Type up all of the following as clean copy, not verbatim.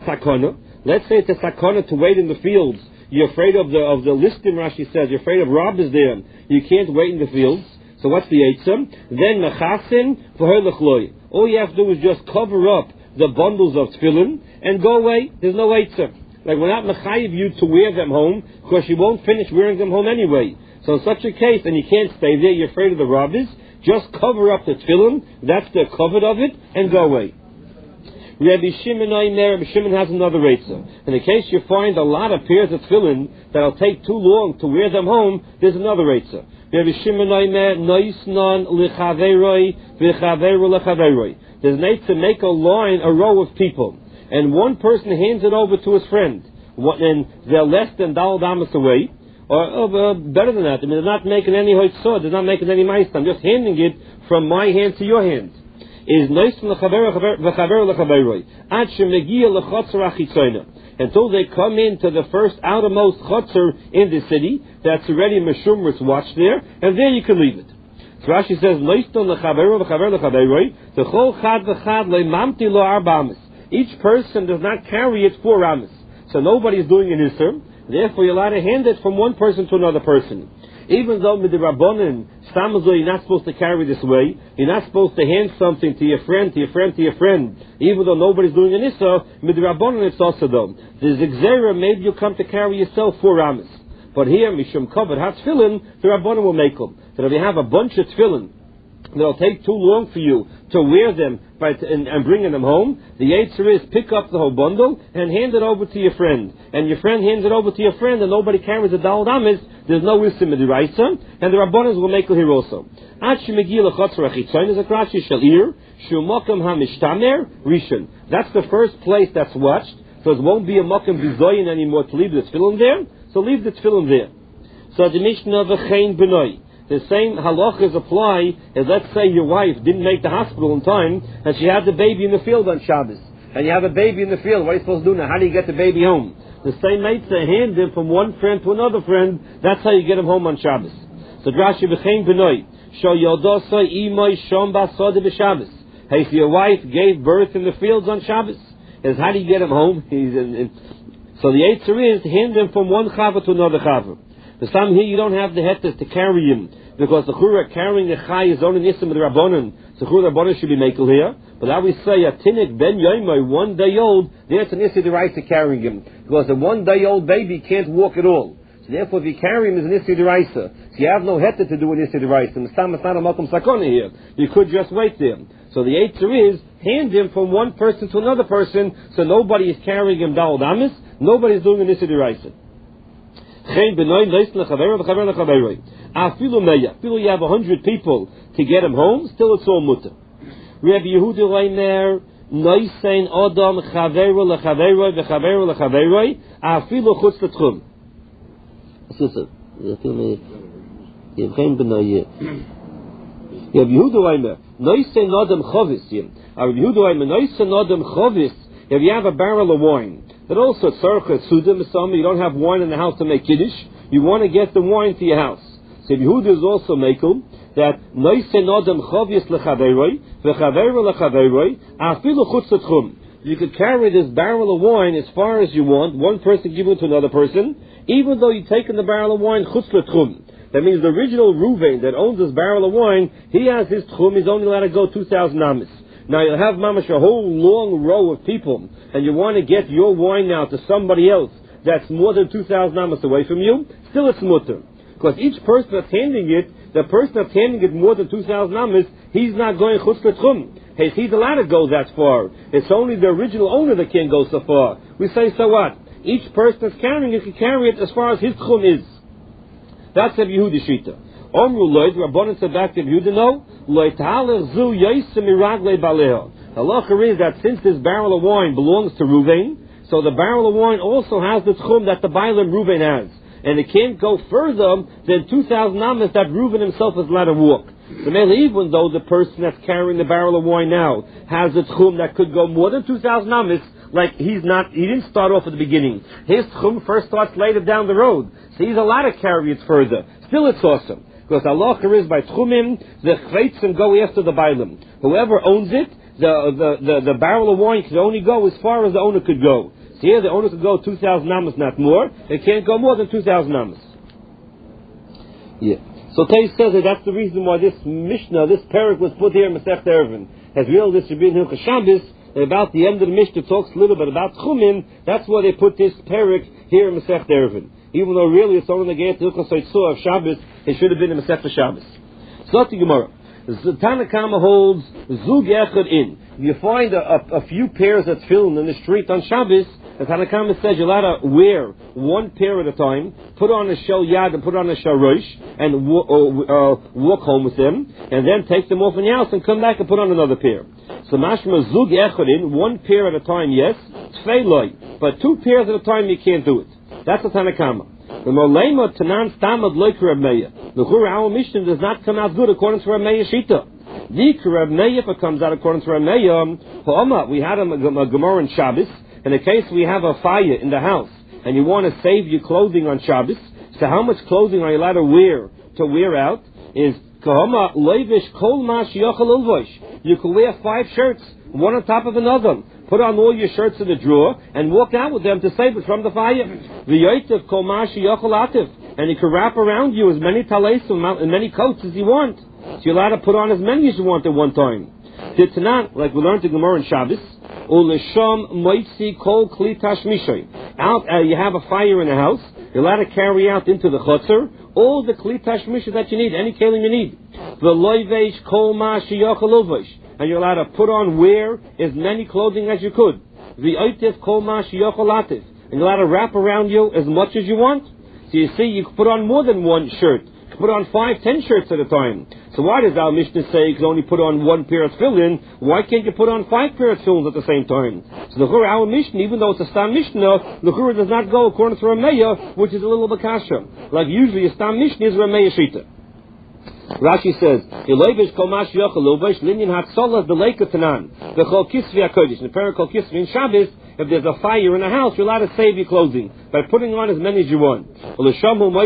sakana. Let's say it's a sakana to wait in the fields. You're afraid of the listim, Rashi says. You're afraid of robbers there. You can't wait in the fields. So what's the eitzah? Then mechasin v'her lechloi. All you have to do is just cover up the bundles of tefillin and go away. There's no eitzah. Like we're not mechayiv you to wear them home because you won't finish wearing them home anyway. So in such a case, and you can't stay there, you're afraid of the robbers, just cover up the tefillin, that's the cover of it, and go away. Rabbi Shimon has another eitzah. In the case you find a lot of pairs of tefillin that'll take too long to wear them home, there's another eitzah. Rabbi Shimon noisnan lichaveroi v'chaveru lechaveroi. There's an eitzah, make a row of people, and one person hands it over to his friend, and they're less than dal damas away, or better than that. I mean, they're not making any hoitzah, they're not making any ma'aseh. I'm just handing it from my hand to your hand. Is nice from the chaveru lechaveroi ad shemegia lechotzer achitzoyna, until they come into the first outermost chotzer in the city that's already meshumris watched there, and there you can leave it. So Rashi says noiston lechaveru lechaveroi the chol chad v'chad leimamti lo arbamis. Each person does not carry it 4 amas, so nobody is doing an isser. Therefore, you're allowed to hand it from one person to another person. Even though with the Rabbanan, Stamazoi, you're not supposed to carry this way, you're not supposed to hand something to your friend, to your friend, to your friend, even though nobody's doing an Issa, with the Rabbanan it's also done. The Zigzera, maybe you come to carry yourself 4 amas. But here, Mishum Kavod HaTfilin, the Rabbanan will make them. That if you have a bunch of tefillin, it'll take too long for you to wear them and bringing them home. The Yetzer is pick up the whole bundle and hand it over to your friend. And your friend hands it over to your friend and nobody carries a dal damis. There's no wisdom in the Raisa. And the Rabbanas will make it here also. Ad shemegi lechotzer achitzoyin is a krashi shalir shumokam hamishtamer rishon. That's the first place that's watched. So it won't be a mokam bizoyin anymore to leave the tefillin there. So leave the tefillin there. So the Mishnah v'chein benoi. The same halachas apply as, let's say, your wife didn't make the hospital in time and she had the baby in the field on Shabbos. And you have a baby in the field. What are you supposed to do now? How do you get the baby home? The same matzah, hand him from one friend to another friend. That's how you get him home on Shabbos. So Rashi b'chein benoi sho yodosa imoy shom basode b'Shabbos. Hey, if your wife gave birth in the fields on Shabbos, is how do you get him home? So the answer is hand him from one chava to another chava. The some here you don't have the hetters to carry him because the chura carrying the chai is only nisim with the rabbanon. So chura rabbanon should be makel here. But now we say a tinnik ben yoimai 1 day old. There's an issue the right to carrying him because a 1 day old baby can't walk at all. So therefore, if you carry him as an issue the raisa, so you have no hetter to do an issue the raisa. And the not a makom sakona here. You could just wait there. So the answer is hand him from one person to another person, so nobody is carrying him dal damis. Nobody is doing an issue the raisa. Afilu you have 100 people to get him home, still it's all mutter. Rabbi Yehuda Leimer Noisein Adam Chaveru Lechaveru Vechaveru Lechaveru Afilu Chutz L'Tchum. Rabbi Yehuda Leimer Noisein Adam Chovis. Rabbi Yehuda Leimer Noisein Adam Chovis. If you have a barrel of wine, but also tzarcha sudim some you don't have wine in the house to make kiddush, you want to get the wine to your house. So Yehuda is also makel that noisen adam chavius lechaveroi vechaveru lechaveroi afilu chutz l'tchum. You could carry this barrel of wine as far as you want. One person give it to another person, even though you've taken the barrel of wine chutz l'tchum. That means the original Ruvain that owns this barrel of wine, he has his tchum. He's only allowed to go 2,000 amis. Now you'll have mamash a whole long row of people, and you want to get your wine now to somebody else that's more than 2,000 amas away from you. Still it's mutter, because each person that's handing it, the person that's handing it more than 2,000 amas, he's not going chutz l'tchum. He's allowed to go that far. It's only the original owner that can't go so far. We say, so what? Each person that's carrying it can carry it as far as his tchum is. That's a Yehuda shita. Omru loy, the Rabbanan said back to Yehuda, no, loy ta'alech zu yoysim miragle baleha. The halacha is that since this barrel of wine belongs to Ruvain, so the barrel of wine also has the tchum that the Bailam Ruvain has. And it can't go further than 2,000 amas that Reuven himself is allowed to walk. So maybe even though the person that's carrying the barrel of wine now has a tchum that could go more than 2,000 amas, like he didn't start off at the beginning. His tchum first starts later down the road. So he's allowed to carry it further. Still it's awesome. Because Allah is by tchumim, the chveitzim go after the bailim. Whoever owns it, the barrel of wine can only go as far as the owner could go. So here the owner could go 2,000 amas, not more. It can't go more than 2,000 amas. Yeah. So Tais says that that's the reason why this Mishnah, this parak was put here in Masech Eruvin. As real this should be in Hilchos Shabbos, about the end of the Mishnah talks a little bit about Chumin. That's why they put this parak here in Masech Eruvin. Even though really it's only the Geit Hilchos Haitzur of Shabbos, it should have been in Masech Shabbos. So to Gemara. Tana Kama holds Zug Echad in. You find a few pairs of tefillin in the street on Shabbos. The Tana Kama says you're allowed to wear one pair at a time, put on a shel yad and put on a shel rosh, and walk home with them, and then take them off in your house and come back and put on another pair. So mashma Zug Echad in, one pair at a time, yes, tfei loy, but two pairs at a time you can't do it. That's the Tana Kama. The Molema Tanan Stamad Loik Reb Meir. The Chura our Mishnah does not come out good according to Reb Meir Shita. The Reb Meir, if it comes out according to Reb Meir, we had a Gemara in Shabbos. In the case we have a fire in the house, and you want to save your clothing on Shabbos, so how much clothing are you allowed to wear out? Is Kahama Leivish Kol Mash Yochel Ulvosh. You can wear 5 shirts, one on top of another. Put on all your shirts in the drawer and walk out with them to save it from the fire. V'yoytev kol mashi yochel ativ, and you can wrap around you as many talesim and many coats as you want. So you're allowed to put on as many as you want at one time. Titnan, like we learned in Gemara in Shabbos, ulesham moitzi kol kli tashmishay. Out, you have a fire in the house. You're allowed to carry out into the chutzner all the kli tashmishay that you need, any kelim you need. V'loivesh kol mashi yochel ulvosh. And you're allowed to put on, wear as many clothing as you could. The oitiv kol mash yocholativ. And you're allowed to wrap around you as much as you want. So you see, you can put on more than one shirt. You can put on 5, 10 shirts at a time. So why does our Mishnah say you can only put on one pair of tefillin? Why can't you put on 5 pairs of tefillin at the same time? So the Chura, our Mishnah, even though it's a Stam Mishnah, the Chura does not go according to Rameya, which is a little bakasha. Like usually a Stam Mishnah is Rameya Shita. Rashi says, "Eloivish kol mash yochel uvosh linyan hatzolah b'leika tanan v'chol kisvi hakodesh." In the parak kol kisvi in Shabbos, if there's a fire in the house, you're allowed to save your clothing by putting on as many as you want. If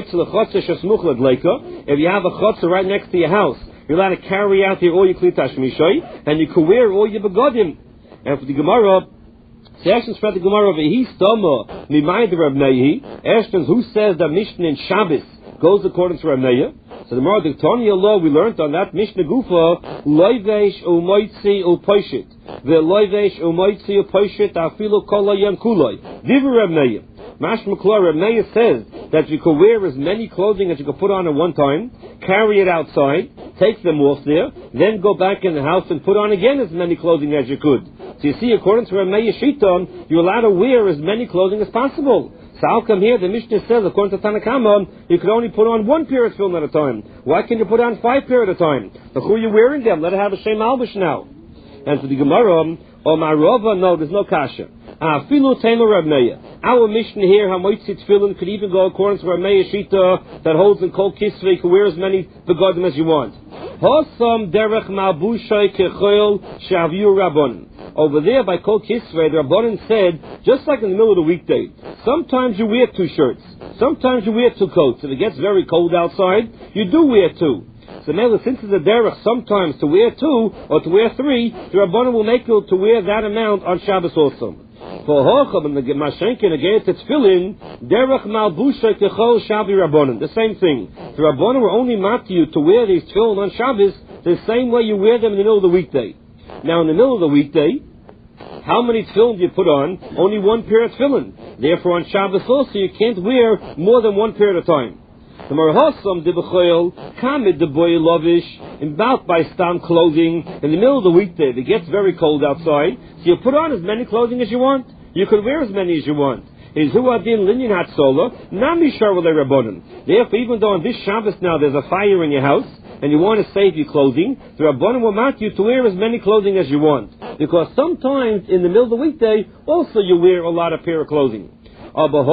you have a chotzer right next to your house, you're allowed to carry out all your kli tashmishay, and you can wear all your begodim. And for the Gemara, Sessions for the Gemara, v'hi stoma mimayde Reb Meir. Ashton's who says that Mishnah in Shabbos goes according to Reb Meir. So the Gemara Diktonia law we learned on that Mishnah Gufa, loivesh umoitzi upoishit, the loivesh umoitzi upoishit afilu kolayam kulay. Divu Reb Meir. Mashma Klar Reb Meir says that you can wear as many clothing as you can put on at one time, carry it outside, take them off there, then go back in the house and put on again as many clothing as you could. So you see, according to Reb Meir Shita, you're allowed to wear as many clothing as possible. So how come here the Mishnah says, according to Tana Kama, you can only put on 1 pair of tefillin at a time? Why can't you put on 5 pair at a time? Look who you're wearing them. Let it have a Shem Albish now. And for the Gemara, or my Rava, no, there's no kasha. Filu Tamer Reb Meir. Our Mishnah here, Hamoitzi Tefillin, could even go according to Reb Meir Shita that holds in Kol Kisvei, you can wear as many begodim as you want. Hosam derech ma'bushay kechol shaviu rabbanon. Over there by Kol Kisvei, the Rabbanon said, just like in the middle of the weekday, sometimes you wear 2 shirts, sometimes you wear 2 coats. If it gets very cold outside, you do wear 2. So now, since it's a derech sometimes to wear 2 or to wear 3, the Rabbanon will make you to wear that amount on Shabbos also. For Hocham and the Mashenkin again to Tefillin, derech malbusha kechol shavi Rabbanon. The same thing. The Rabbanon will only mark you to wear these tefillin on Shabbos the same way you wear them in the middle of the weekday. Now, in the middle of the weekday, how many tefillin do you put on? Only 1 pair of tefillin. Therefore, on Shabbos also, you can't wear more than 1 pair at a time. The Marhasam de B'choil, Kamid de Boy Lovish, about by stam clothing, in the middle of the weekday, it gets very cold outside, so you put on as many clothing as you want. You can wear as many as you want. Is Huadin Linyan Hatzola, Nami Sharvale Rabbanon. Therefore, even though on this Shabbos now there's a fire in your house, and you want to save your clothing, the Rabbanon will mark you to wear as many clothing as you want. Because sometimes in the middle of the weekday, also you wear a lot of pair of clothing. In the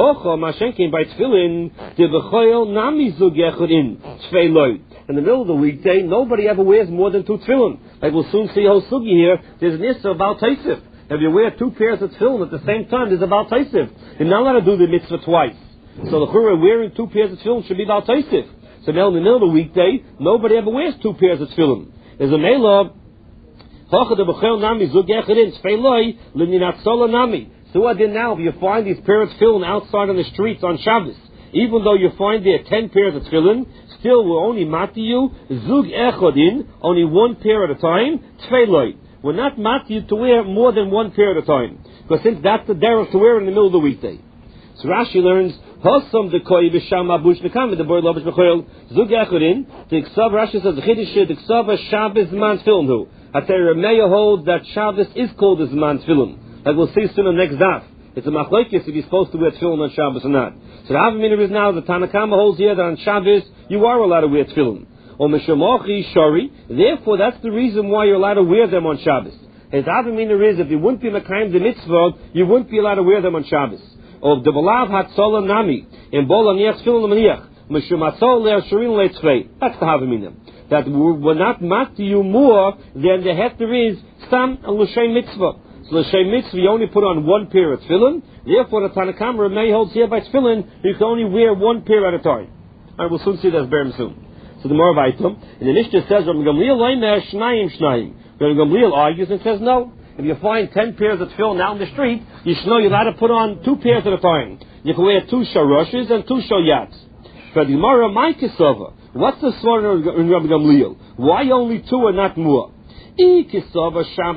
middle of the weekday, nobody ever wears more than 2 tefillin. Like we'll soon see whole sugi here, there's an issa about taisif. If you wear 2 pairs of tefillin at the same time, there's about taisif. You're not allowed to do the mitzvah twice. So the chura wearing 2 pairs of tefillin should be about taisif. So now in the middle of the weekday, nobody ever wears 2 pairs of tefillin. There's a mela, So what then now, if you find these pairs of tefillin outside on the streets on Shabbos, even though you find there 10 pairs of tefillin, still we're only mati you, zug echodin, only one pair at a time, tefillin. We're not mati you to wear more than one pair at a time. Because since that's the derech to wear in the middle of the weekday. So Rashi learns, Hosam dekoi b'sham abush nekam, the boy lobish b'choil, zug echodin, the Ksav, Rashi says, the Chiddush, the Ksav, Shabbos man tefillin hu. Atei Rameya holds that Shabbos is called as man tefillin. Like we'll see soon on the next daf. It's a machlokes if you're supposed to wear tefillin on Shabbos or not. So the Havamina is now, the Tanakama holds here that on Shabbos, you are allowed to wear tefillin. Or Meshamochi Shari, therefore that's the reason why you're allowed to wear them on Shabbos. His Havamina is, if you wouldn't be Mekayim the mitzvah, you wouldn't be allowed to wear them on Shabbos. Or the Balav Hatzola Nami, in Bola Niach Tefillin L'Maniach, Meshumatzol Le'er Sharin Le'etzvei. That's the Havamina. That we're not mat to you more than the heter is Stam and L'Shem Mitzvah. So L'Shem Mitzvah you only put on one pair of tefillin. Therefore the Tanakama may holds here by tefillin you can only wear one pair at a time. Alright, we'll soon see that berim soon. So the more Vaitam, and the Mishnah says Rabbi Gamliel Leimer Shnayim Shnayim. Rabbi Gamliel argues and says no. If you find 10 pairs of tefillin out in the street, you should know you're allowed to put on 2 pairs at a time. You can wear 2 sharoshes and 2 shoyats. For the Gemara, my kisava. What's the svara in Rabbi Gamliel? Why only 2 and not more? If you can tell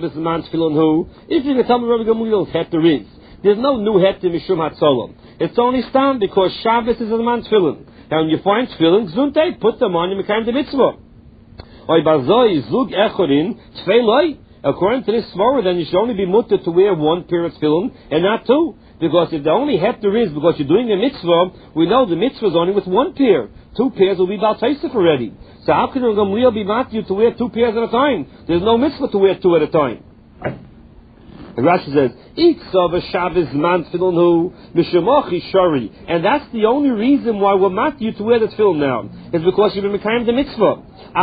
me Rabbi Gamliel's heter is, there's no new heter mishum hatzolam. It's only stam because Shabbos is a man's tefillin. And when you find tefillin, zuntei, put them on, you make the mitzvah. According to this svara, then you should only be mutter to wear 1 pair of tefillin and not 2. Because if the only heter is because you're doing a mitzvah, we know the mitzvah is only with 1 pair. 2 pairs will be Baal Taisif already. So how can Gamliel be matthew to wear 2 pairs at a time? There's no mitzvah to wear 2 at a time. And Rashi says, and that's the only reason why we're matthew to wear the tefillin now. Is because you've been mekayim the mitzvah.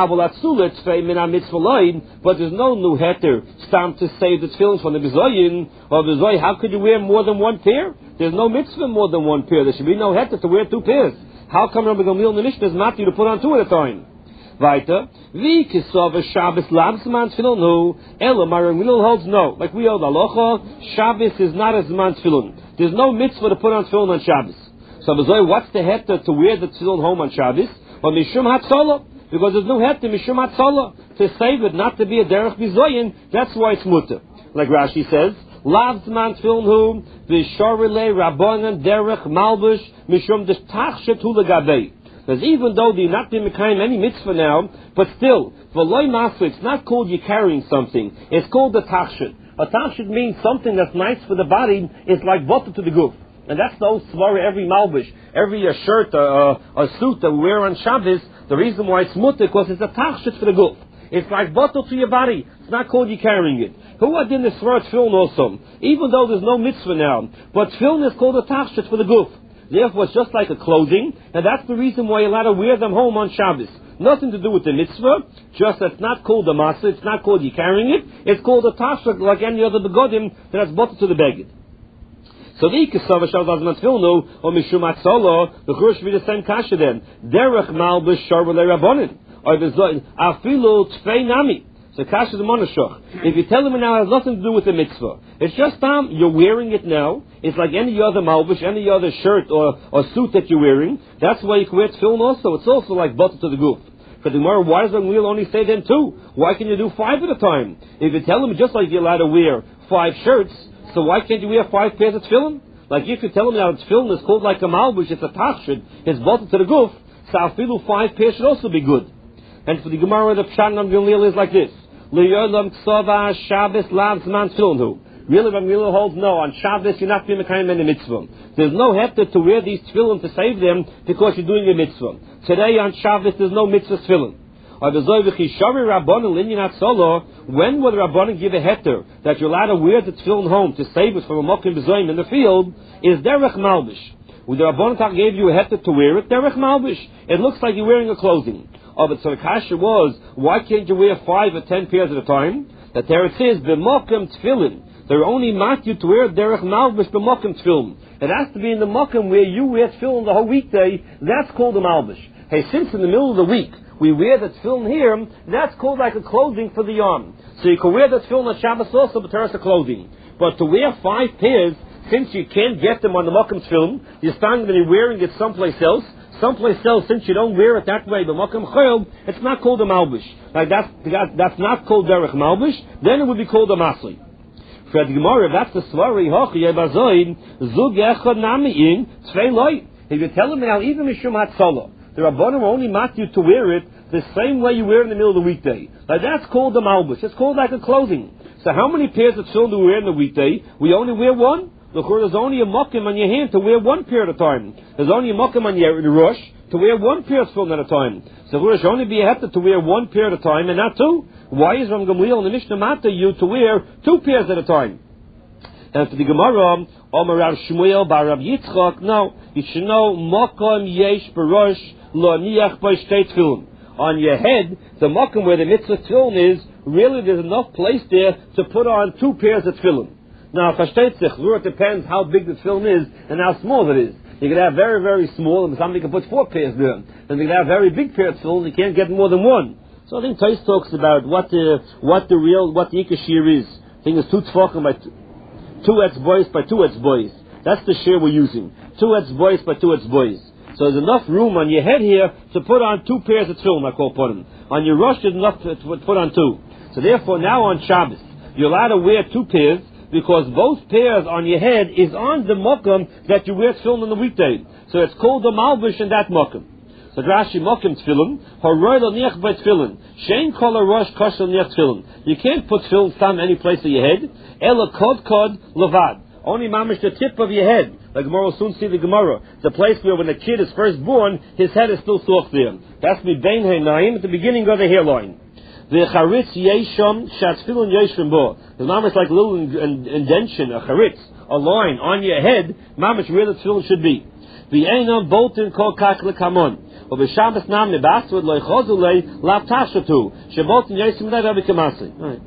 But there's no new heter stam to save the tefillin from the bizoyin or bizoy. How could you wear more than 1 pair? There's no mitzvah more than 1 pair. There should be no heter to wear 2 pairs. How come Rabbi Gamliel in the Mishnah is matthew to put on 2 at a time? Weiter, wie kisava Shabbos labsman tefillin hu, ela Rabbi Gamliel holds no. Like we hold halacha, Shabbos is not as man tefillin. There's no mitzvah to put on tefillin on Shabbos. So Bazoy, what's the heter to wear the tefillin home on Shabbos? Or mishum hatzola, because there's no heter mishum hatzola to save it not to be a derech bizoyin. That's why it's mutter. Like Rashi says, labsman tefillin hu, v'shorile rabbanan derech malbush mishum deshtachshet hu legabei. Because even though they're not being mekayim any mitzvah now, but still, v'loy masla, it's not called you carrying something. It's called a tachshit. A tachshit means something that's nice for the body. It's like butter to the goof. And that's the old svara, every malbish, every shirt, a suit that we wear on Shabbos. The reason why it's mutter, because it's a tachshit for the goof. It's like butter to your body. It's not called you carrying it. Who are in the svara tefillin also? Even though there's no mitzvah now, but tefillin is called a tachshit for the goof. Therefore, it's just like a clothing, and that's the reason why you're allowed to wear them home on Shabbos. Nothing to do with the mitzvah, just that's not called a masa, it's not called you carrying it, it's called a tashrak like any other begodim that's bought to the beged. So the Ikasava Shabbos Matfilno, or Mishum Atzolo, the Chush be the same kasha then. Derech Malbish Sharvele Rabbonin, or the Zoin, Afilu Tfei Nami. So kasha the monashach. If you tell them now it has nothing to do with the mitzvah, it's just you're wearing it now. It's like any other malbush, any other shirt or suit that you're wearing. That's why you can wear tefillin also. It's also like butter to the goof. For the Gemara, why does Gamliel only say then 2? Why can you do 5 at a time? If you tell them just like you're allowed to wear 5 shirts, so why can't you wear 5 pairs of tefillin? Like if you tell them now tefillin is called like a malbush, it's a tachshid, it's butter to the goof. So afilu 5 pairs should also be good. And for the Gemara, the pshat of Gamliel is like this. Really, Rabbi Gamliel holds no. On Shabbos, you're not doing a kind of a mitzvah. There's no heter to wear these tefillin to save them because you're doing a mitzvah. Today on Shabbos, there's no mitzvah tefillin. When will the Rabbanan give a heter that you're allowed to wear the tefillin home to save it from a mokim bezoyim in the field? Is derech malbish. When the Rabbanan gave you a heter to wear it, derech malbish. It looks like you're wearing a clothing. But so the kasha was, why can't you wear 5 or 10 pairs at a time? The teretz is b'mokem tefillin. They're only matthew to wear derech malbish b'mokem tefillin. It has to be in the mokem where you wear tefillin the whole weekday. That's called a malbish. Hey, since in the middle of the week we wear the tefillin here, that's called like a clothing for the arm. So you can wear the tefillin on Shabbos also, but teretz a clothing. But to wear 5 pairs, since you can't get them on the Mokum Tefillin, you're starting to be wearing it someplace else, since you don't wear it that way, but Mokum Chayil, it's not called a Malbish. Like that's not called Derech Malbish, then it would be called a Masli. For the Gemara, that's the Svari, Hochi Yebazoin, Zug Echad Nami'in, Tzvei Loi. If you tell them now, even Mishum Hatzalah, the Rabbanim only mat you to wear it the same way you wear it in the middle of the weekday. Like that's called the Malbish. It's called like a clothing. So how many pairs of tefillin do we wear in the weekday? We only wear one. Look, there's only a mokim on your hand to wear one pair at a time. There's only a mokim on your rush to wear one pair of tefillin at a time. So there should only be a hefta to wear one pair at a time and not two. Why is Ram Gamliel and the Mishnah Mata you to wear two pairs at a time? And for the Gemara, Omar Rav Shmuel bar Rav Yitzchak, no, you should know mokim yesh barosh lo niach by shtei tefillin. On your head, the mokum where the mitzvah tefillin is, really there's enough place there to put on two pairs of tefillin. Now, it depends how big the tefillin is and how small it is. You can have very, very small, and somebody can put 4 pairs there. And you can have very big pairs of tefillin, you can't get more than one. So I think Tais talks about what the Ikashir is. I think it's 2 tefachim by 2 etzbois by 2 etzbois. That's the share we're using. 2 etzbois by 2 etzbois. So there's enough room on your head here to put on 2 pairs of tefillin, I call put them. On your rush, there's enough to put on 2. So therefore, now on Shabbos, you're allowed to wear 2 pairs, because both pairs on your head is on the mokum that you wear tefillin on the weekday. So it's called the malbish in that mokum. So Rashi mokum tefillin, horoy lo niach by tefillin, shein kol rosh kosher niach tefillin. You can't put tefillin some any place of your head. Ela kod levad. Only mamish the tip of your head. Like Gemara will soon see the Gemara. The place where when the kid is first born, his head is still soft there. That's mibein heinayim at the beginning of the hairline. The charitz yesham shatfilin yesham bo. The mamish like a little indention, a charitz, a line on your head. Mamish where the tefillin should be. The einam boltin kol kach lekamon. Or the Shabbos nam nebasud loichozulei lav tashatu. Sheboltin yesham levavi kamasi. Right.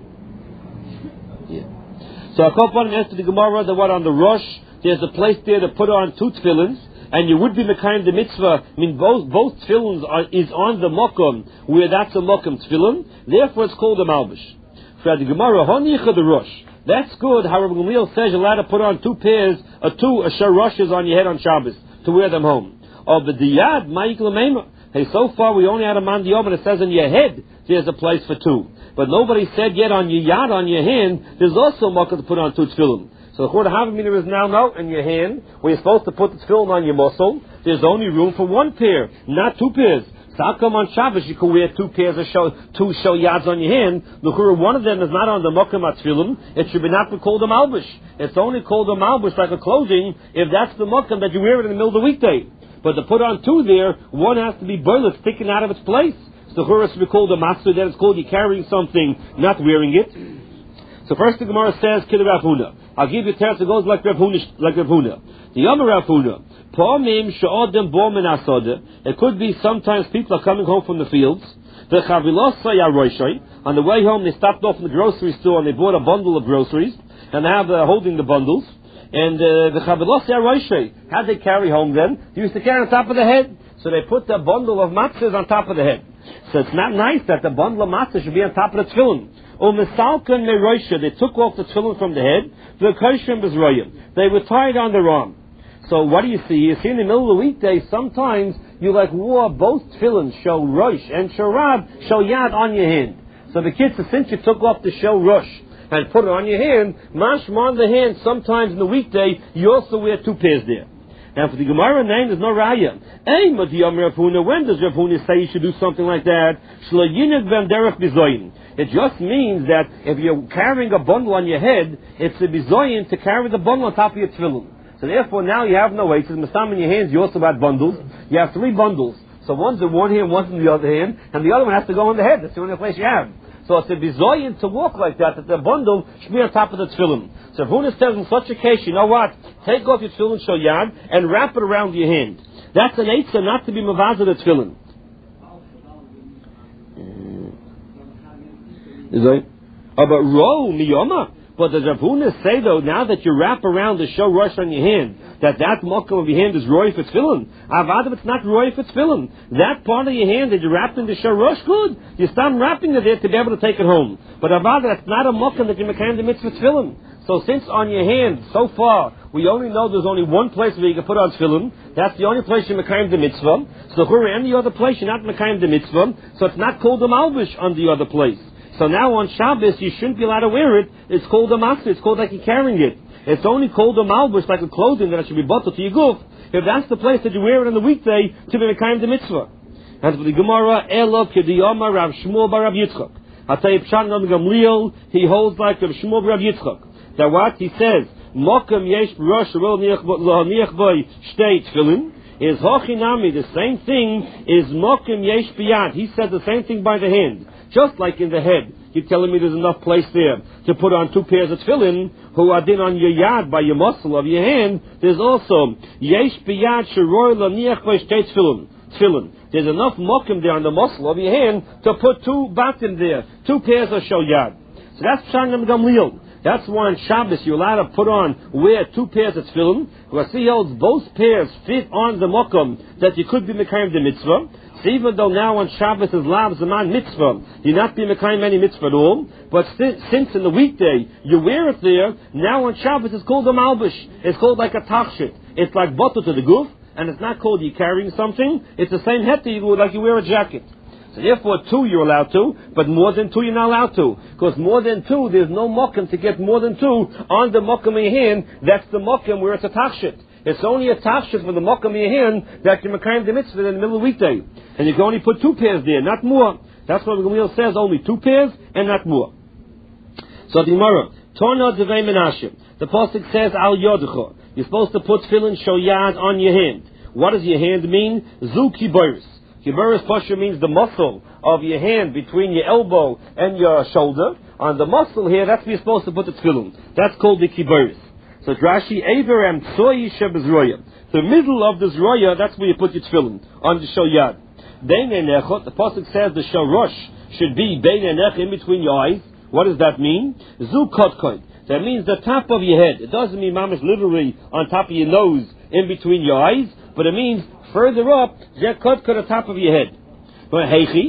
Yeah. So a couple answer the Gemara that what on the Rosh there's a place there to put on 2 tefillins, and you would be mekayim the mitzvah. I mean both tefillins is on the mokum where that's a mokum tefillin. Therefore it's called a malbish. For the Gemara honicha the Rosh. That's good. How Rabbi Gamliel says you're allowed to put on 2 pairs, 2 asher rushes on your head on Shabbos to wear them home. Of the diyad ma'ik l'meima. Hey, so far we only had a man diyad, and it says on your head there's a place for 2. But nobody said yet on your yad, on your hand, there's also a mokum to put on 2 tefillin. So the Chor Havamina is now no in your hand, where you're supposed to put the tefillin on your muscle. There's only room for 1 pair, not 2 pairs. So how come on Shabbos you can wear 2 pairs of 2 show yads on your hand? The Chor, one of them is not on the mokum tefillin. It should be not be called a malbish. It's only called a malbish like a clothing if that's the mokum that you wear it in the middle of the weekday. But to put on 2 there, one has to be boiled, sticking out of its place. So the Chor has to be called a master. Then it's called you carrying something, not wearing it. So first the Gemara says, Kid Rav Huna. I'll give you a teretz that goes like Rav Huna. The Yom Rav Huna. It could be sometimes people are coming home from the fields. On the way home, they stopped off in the grocery store and they bought a bundle of groceries, and they have holding the bundles. And the chavilos yaroishay, how'd they carry home then? They used to carry on top of the head. So they put the bundle of matzahs on top of the head. So it's not nice that the bundle of matzahs should be on top of the tefillin. They took off the tefillin from the head. They were tied on their arm. So what do you see? You see in the middle of the weekday, sometimes you like wore both tefillin, show rosh, and sharab, show yad on your hand. So the kids, since you took off the show rosh and put it on your hand, mashma on the hand, sometimes in the weekday, you also wear 2 pairs there. Now for the Gemara name, there's no raya. When does Rav Huna say you should do something like that? It just means that if you're carrying a bundle on your head, it's a bizoyin to carry the bundle on top of your tefillin. So therefore now you have no weight. So Masam in your hands, you also have bundles. You have 3 bundles. So one's in one hand, one's in the other hand, and the other one has to go on the head. That's the only place you have. So it's a bizoyin to walk like that the bundle should be on top of the tefillin. So Huna says in such a case, you know what? Take off your tefillin shel yad and wrap it around your hand. That's an eitzah not to be mavazah the tefillin. But row miyoma. But does Rav Huna say though, now that you wrap around the show rush on your hand, that mokum of your hand is roy for tefillin. Avad, if it's not roy for tefillin, that part of your hand that you wrapped in the sharosh, good. You start wrapping it there to be able to take it home. But avad, that's not a mokum that you make the mitzvah tefillin. So since on your hand, so far, we only know there's only one place where you can put on tefillin, that's the only place you mekayim the mitzvah. So any other place you're not mekayim the mitzvah, so it's not called a malbish on the other place. So now on Shabbos you shouldn't be allowed to wear it. It's called a matzah. It's called like you're carrying it. It's only called a malbish, like a clothing that should be bottled to your goof. If that's the place that you wear it on the weekday to be mekayim the mitzvah. And for the Gemara, Elo Kediyama Rav Shmuel bar Rav Yitzchak. I'll tell you, Pshat Rav Gamliel, he holds like Rav Shmuel bar Rav Yitzchak. That what he says, Mokum yesh rosh lo niach boy shtei tefillin, is hochinami. The same thing is Mokum yesh biyad. He said the same thing by the hand, just like in the head. You're telling me there's enough place there to put on 2 pairs of tefillin, who are then on your yad by your muscle of your hand. There's also yesh biyad sheroy lo niach boy shtei tefillin. There's enough mokum there on the muscle of your hand to put 2 batim there, 2 pairs of shel yad. So that's Pshat Rav Gamliel. That's why on Shabbos you're allowed to wear 2 pairs of tefillin, because he holds both pairs fit on the mokum that you could be mekayim the mitzvah. So even though now on Shabbos is lav zaman mitzvah, you're not be mekayim any mitzvah at all, but since in the weekday you wear it there, now on Shabbos it's called a malbish. It's called like a tachshit. It's like bottle to the goof, and it's not called you carrying something. It's the same heter you would like you wear a jacket. So therefore 2 you're allowed to, but more than 2 you're not allowed to. Because more than 2, there's no mokum to get more than 2 on the mokum in your hand. That's the mokum where it's a tachshit. It's only a tachshit for the mokum in your hand that you mekayim the mitzvah in the middle of the weekday. And you can only put 2 pairs there, not more. That's why the Gamliel says only 2 pairs and not more. So the Gemara, Torna Devei Menashe. The pasuk says Al Yodecha. You're supposed to put tefillin shel yad on your hand. What does your hand mean? Zu kiboris. Kiboris Pasha means the muscle of your hand between your elbow and your shoulder. On the muscle here, that's where you're supposed to put the tefillin. That's called the kiboris. So Rashi, Averam Tsoyi Shebezroya. The middle of the zroya, that's where you put your tefillin, on the shel yad. Bein enechot, the pasuk says the shel rosh should be bein enech, in between your eyes. What does that mean? Zu kotkoi. That means the top of your head. It doesn't mean mamish literally on top of your nose, in between your eyes, but it means further up, zekot the top of your head. Where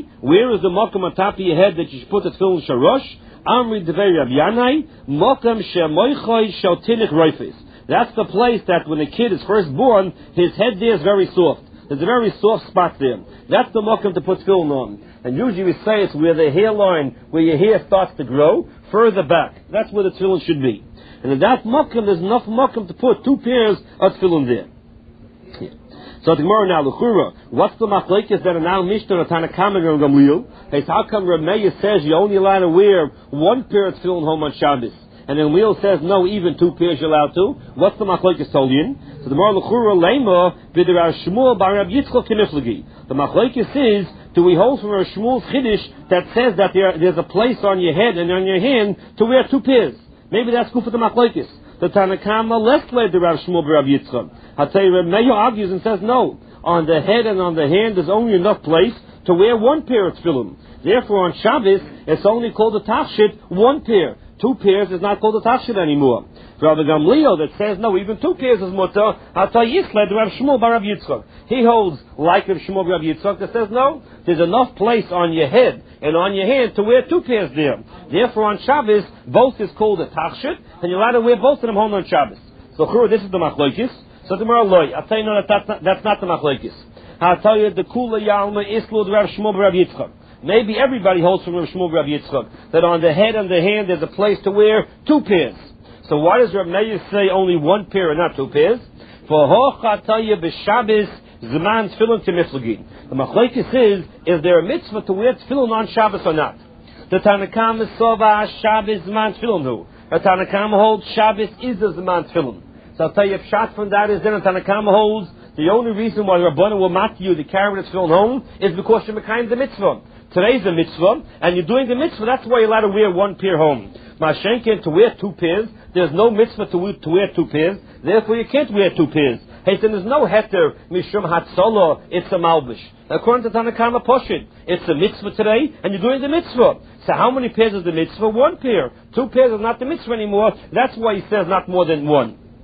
is the mokum on top of your head that you should put the tefillin sharosh? Amri devei Rav Yanai, mokum shemoichoi shaltinik roifes. That's the place that when the kid is first born, his head there is very soft. There's a very soft spot there. That's the mokum to put tefillin on. And usually we say it's where the hairline, where your hair starts to grow, further back. That's where the tefillin should be. And in that mokum, there's enough mokum to put 2 pairs of tefillin there. Yeah. So the Gemara now, L'chura, what's the machlekes that are now Mishnah or Tanakama and Gamliel? How come Rav Meir says you're only allowed to wear 1 pair of tefillin home on Shabbos? And then Gamliel says no, even 2 pairs you're allowed to. What's the machlekes told you? So the Gemara L'chura Lema b'der Shmuel bar Rav Yitzchak Kiniflagi. The machlekes is, do we hold from Rav Shmuel's chiddush that says that there's a place on your head and on your hand to wear 2 pairs? Maybe that's good for the machlekes. The Tanakama less led the Rav Shmuel bar Rav Yitzchak. I'll tell you, Rav Meir argues and says no. On the head and on the hand there's only enough place to wear 1 pair of tefillin. Therefore on Shabbos it's only called a tachshit 1 pair. 2 pairs is not called a tachshit anymore. Rabbi Gamliel that says no, even 2 pairs is mutter. I'll tell you, led Rav Shmuel bar Rav Yitzchak. He holds like Rav Shmuel bar Rav Yitzchak that says no, there's enough place on your head and on your hand to wear 2 pairs there. Therefore on Shabbos both is called a tachshit, and you're allowed to wear both of them home on Shabbos. So this is the machlokes. So tomorrow, I'll tell you no, that's not the machlokes. I'll tell you the kula yalma islud Rav Shmuel bar Rav Yitzchak. Maybe everybody holds from Rav Shmuel bar Rav Yitzchak that on the head and the hand there's a place to wear 2 pairs. So why does Rav Meir say only 1 pair and not 2 pairs? For hoch I'll tell you b'Shabbos zman tefillin timiflagin. The machlokes is there a mitzvah to wear tefillin on Shabbos or not? The Tanakama sova Shabbos zman tefillin hu. The Tanakama holds Shabbos is a zman tefillin. So I'll tell you, a shot from that is then Tanakama holds the only reason why Rabbanu will mat you to carry the tefillin home is because you're mekayim the mitzvah. Today's the mitzvah, and you're doing the mitzvah, that's why you're allowed to wear 1 pair home. Mashenkin, to wear 2 pairs, there's no mitzvah to wear 2 pairs, therefore you can't wear 2 pairs. Hey, so there's no heter, mishum hatzolah, it's a malbish. According to Tanakama Poshit, it's a mitzvah today, and you're doing the mitzvah. So how many pairs is the mitzvah? 1 pair. 2 pairs is not the mitzvah anymore, that's why he says not more than 1.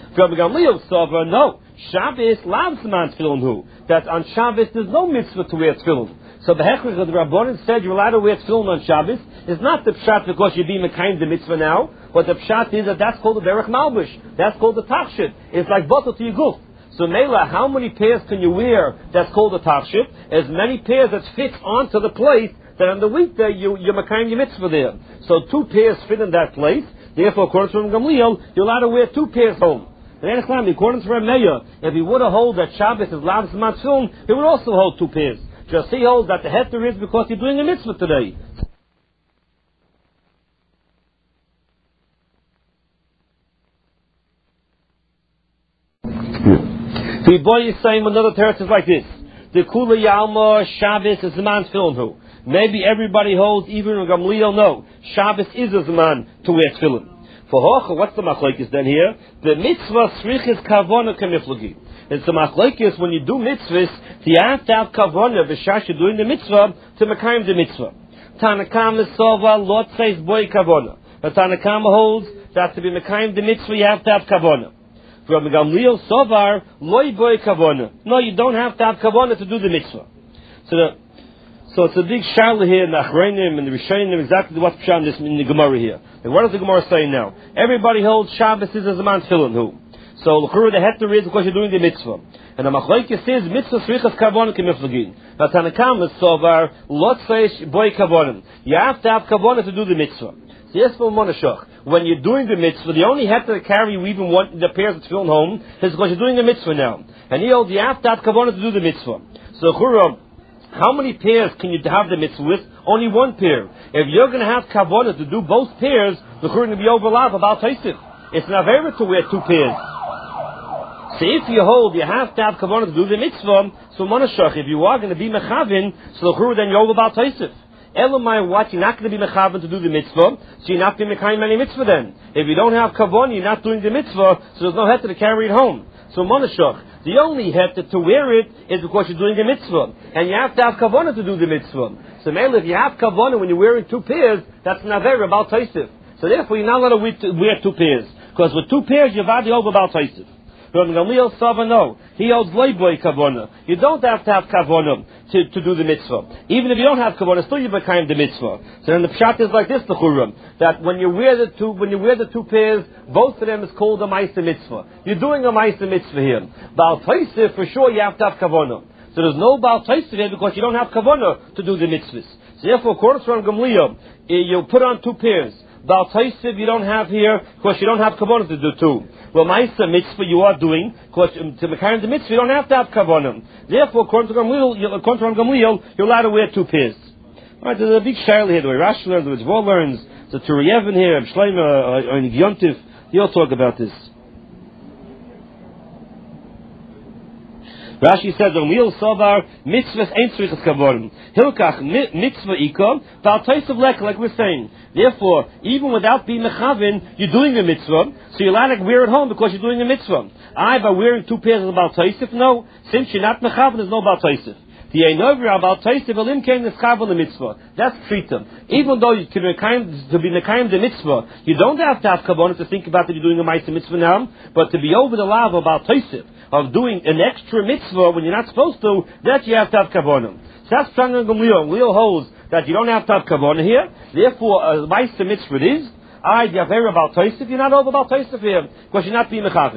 Rabbi Gamliel Sover, no. Shabbos lavs man tefillin hu. That on Shabbos there's no mitzvah to wear tefillin. So the hechrish of the Rabbanan said you're allowed to wear tefillin on Shabbos is not the pshat because you're being mekayim the mitzvah now, but the pshat is that that's called the derech malbush. That's called the tachshit. It's like bottle to your guf. So Mela, how many pairs can you wear that's called a tachshit? As many pairs that fits onto the place that on the weekday you're mekayim your mitzvah there. So 2 pairs fit in that place. Therefore, according to Gamliel, you're allowed to wear 2 pairs home. And according to Reb Meir, if he would have held that Shabbos is lavs matzum, he would also hold 2 pairs. Just he holds that the heter is because you're doing a mitzvah today. The boy is saying another teretz is like this: the Kula Yalma Shabbos is Zman Tefillin hu. Maybe everybody holds, even Gamliel, no. Shabbos is a Zman to wear Tefillin. For Hocha, what's the machlekes then here? The mitzvah srichis kavona kemiflagi. It's the machlekes when you do mitzvahs, you have to have kavona b'shash you're doing the mitzvah to mekayim the mitzvah. Tanakama sova lot says boy kavona. But Tanakama holds that to be mekayim the mitzvah you have to have kavona. From Gamliel sovar loy boy kavona. No, you don't have to have kavona to do the mitzvah. So it's a big shala here in the Achreinim and the Rishonim exactly what's pshat in the Gemara here. And what does the Gemara say now? Everybody holds Shabbos is a Zman Tefillin hu. So the heter is because you're doing the mitzvah. And the machlokes says mitzvah srichas kavon kemiflagin. But Tanakam is sovar lot says boy kavonim. You have to have kavona to do the mitzvah. So yes, for Monashach, when you're doing the mitzvah, the only heter to carry you even want the pairs of tefillin home is because you're doing the mitzvah now. And he holds you have to have kavona to do the mitzvah. So how many pairs can you have the mitzvah with? Only 1 pair. If you're going to have kavanah to do both pairs, the going to be overlap about taisif. It's not very to wear 2 pairs. So if you hold, you have to have kavanah to do the mitzvah. So monashach, if you are going to be mechavin, so then you're over about taisif. Elamai, what you're not going to be mechavin to do the mitzvah, so you're not going to be mekayim any mitzvah then. If you don't have kavanah, you're not doing the mitzvah, so there's no heter to carry it home. So monashach, the only heter to wear it is because you're doing the mitzvah. And you have to have kavanah to do the mitzvah. So Mele, if you have kavanah when you're wearing 2 pairs, that's naver about taisif. So therefore you're not allowed to wear 2 pairs. Because with 2 pairs you're vadi over about taisif. But Gamliel Sava, no. He holds boy kavanah. You don't have to have kavanah to do the mitzvah. Even if you don't have kavanah, still you become the mitzvah. So then the pshat is like this, the churam, that when you wear the 2 pairs, both of them is called a ma'aser mitzvah. You're doing a ma'aser mitzvah here. Baal taisif, for sure you have to have kavanah. So there's no baal taisif here because you don't have kavanah to do the mitzvahs. So therefore, according to Gamliel, you put on 2 pairs. Baal taisif you don't have here because you don't have kavanah to do 2. Well, ma'aser mitzvah you are doing because to mekayim the mitzvah you don't have to have kavanah. Therefore, according to Gamliel, you're allowed to wear 2 pairs. All right, there's a big shayla here. The way Rashi learns, the way Zvol learns, the Turiyevin here, Shleima, or Yontif, they all talk about this. Rashi says, "Gamliel Savar mitzvahs ain't tzrichas kavonim. Hilkach mitzvah ikon ba'al taisav lek," like we're saying. Therefore, even without being mechavin, you're doing a mitzvah, so you're allowed to wear it home because you're doing a mitzvah. By wearing 2 pairs of ba'al taisif, no. Since you're not mechavin, there's no ba'al taisif. The Einovir about Taisif Elim came the Schav on the mitzvah. That's treatum. Even though you can be mekayim the mitzvah, you don't have to have kavanah to think about that you're doing a ma'aser mitzvah now, but to be over the lav about Taisif of doing an extra mitzvah when you're not supposed to, that you have to have kavanah. So that's Pshat Gamliel. Gamliel holds that you don't have to have kavanah here. Therefore, a ma'aser mitzvah is. You have about Taisif. You're not over about Taisif here because you're not being mechavin.